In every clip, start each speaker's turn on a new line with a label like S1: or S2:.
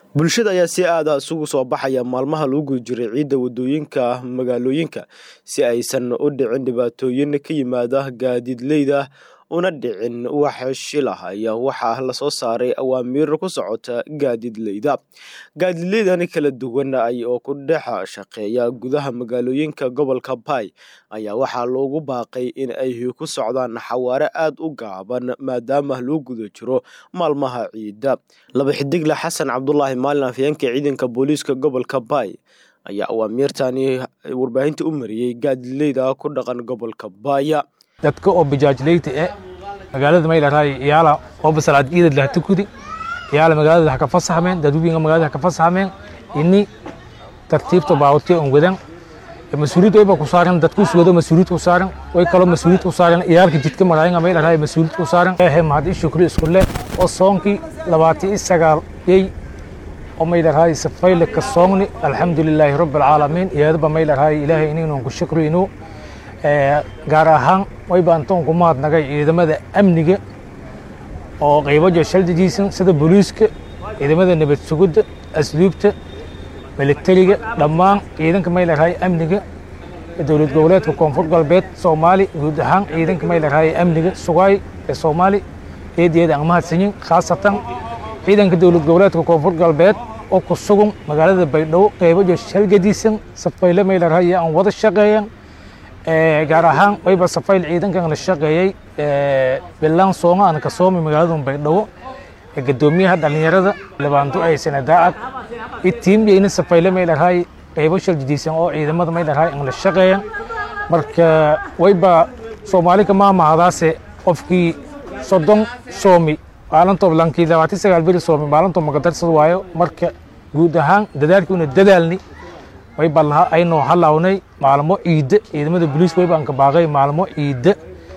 S1: Bulshada ayaa si aad ah isugu soo baxaya maalmaha lagu jiray ciidda wadooyinka magaalooyinka si aysan u dhicin dhibaatooyin ka yimaada gaadiidleyda una dhicin wax shil ah ayaa waxaa la soo saaray awaamiir ku socota gaadiidleyda. Gaadiidleydan kala duwan oo ku dhex shaqeeya gudaha magaalooyinka gobolka Bay ayaa waxaa loogu baaqay in ay ku socdaan xawaare aad u gaaban maadaama lagu guda jiro maalmaha ciidda. Laba xidigle Xasan Cabdullaahi Maalin afhayeenka ciidanka booliiska gobolka Bay ayaa awaamiirtani warbaahinta u mariyay gaadiidleyda ku dhaqan gobolka Bay.
S2: dadka oo bajaajleyda magaalada Maylaray iyaala oo basalaad ciidad la tukudi iyaala magaalada ka fasaxmeen dadweynaha magaalada ka fasaxmeen inni tartiibta baawti oo wadan mas'uuliyad ay ku saaran dadku soo mas'uuliyad ku saaran way kala mas'uuliyad ku saaran iyaalka jidka marayna Maylaray mas'uuliyad ku saaran mahad shukri isku leh oo soonkii 29 yey oo Maylaray safayl ka soomni alxamdulillah rabbil alamin iyadaba Maylaray ilaahay inuu ku shukriino gaar ahaan way baantoon ku maadnagay ciidamada amniga oo qaybo shaldhigiisan sida booliiska ciidamada nabad sugidda asluubta militariga dhammaan ciidanka Maylaray amniga dawlad goboleedka koonfur galbeed Soomaali guud ahaan ciidanka Maylaray amniga sugay ee Soomaali eedeeda aan mahadsanyin khaasatan ciidanka dawlad goboleedka koonfur galbeed oo ku sugan magaalada Baydhabo qaybo shaldhigiisan safayla Maylaray aan wada shaqeeyaan gaar ahaan wayba safayl ciidankan la shaqeeyay bilaan Soomaa aan ka soomay magaalada Baydhabo gudoomiyaha dhalinyarada labaantu ay sanadaad tiimyayna safayla Maylaray qaybo shaldhigiisan oo ciidamada Maylaray aan la shaqeeyaan marka wayba Soomaali ka maamahadaase qofkii sodon soomi maalinta blankii 29 bil soomi maalinta magadarsad waayo marka guud ahaan dadaalkuna dadaalni way balaha ayno halawnay maalmo ciidamada booliis way baan ka baaqay maalmo ciid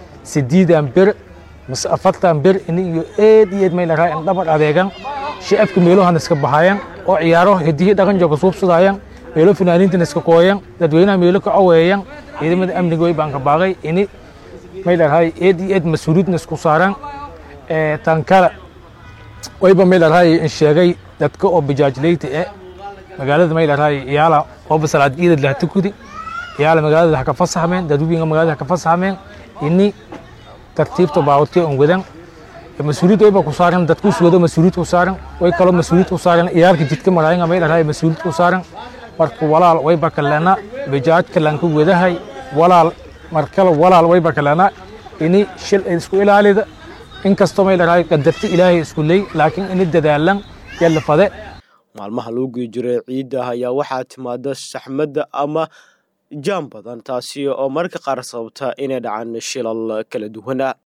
S2: 8 bir mas afartan bir in iyo eed Maylaray in dhabar adeegan shacabka meelahan iska baxayaan oo ciyaaro hidiyo dhaqan jooga suubsadayaan meelo finaaniinta iska kooyaan dadweynaha meelo ka aweeyaan ciidamada amniga way baan ka baaqay in Maylaray eed mas'uuliyad isku saaran tan kala wayba Maylaray in sheegay dadka oo bajaajleyda magaalada Maylaray iyaala oo basalaad ciidad la tukudi iyaala magaalada ka fasaxmeen dadweynaha magaalada ka fasaxmeen inni tartiibta baawti oo wadan mas'uuliyad ay ku saaran dadku soo mas'uuliyad ku saaran way kala mas'uuliyad ku saaran iyaalka jidka marayna Maylaray mas'uuliyad ku saaran marka walaal way bakalana bajaajka lanku wadahay walaal markala walaal way bakalana inni shil isku ilaalida in kasto Maylaray qadarti ilaahay isku leey laakiin in dadaalan yalla fade
S1: maalmaha lagu jiray ciidda ayaa waxaa timaada saxmadda ama jaam badan taasi oo marka qaar sababta inay dhacaan shilal kala duwan.